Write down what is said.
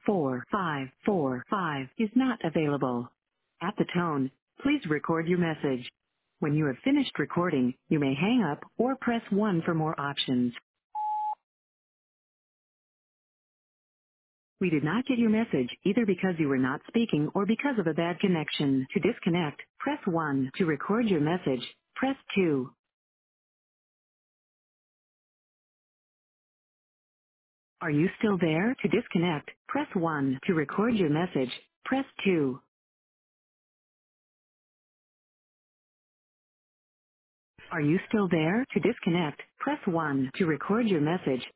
4545 is not available. At the tone, please record your message. When you have finished recording, you may hang up or press 1 for more options. We did not get your message either because you were not speaking or because of a bad connection. To disconnect, press 1. To record your message, press 2. Are you still there? To disconnect, press 1. To record your message, press 2. Are you still there? To disconnect, press 1. To record your message,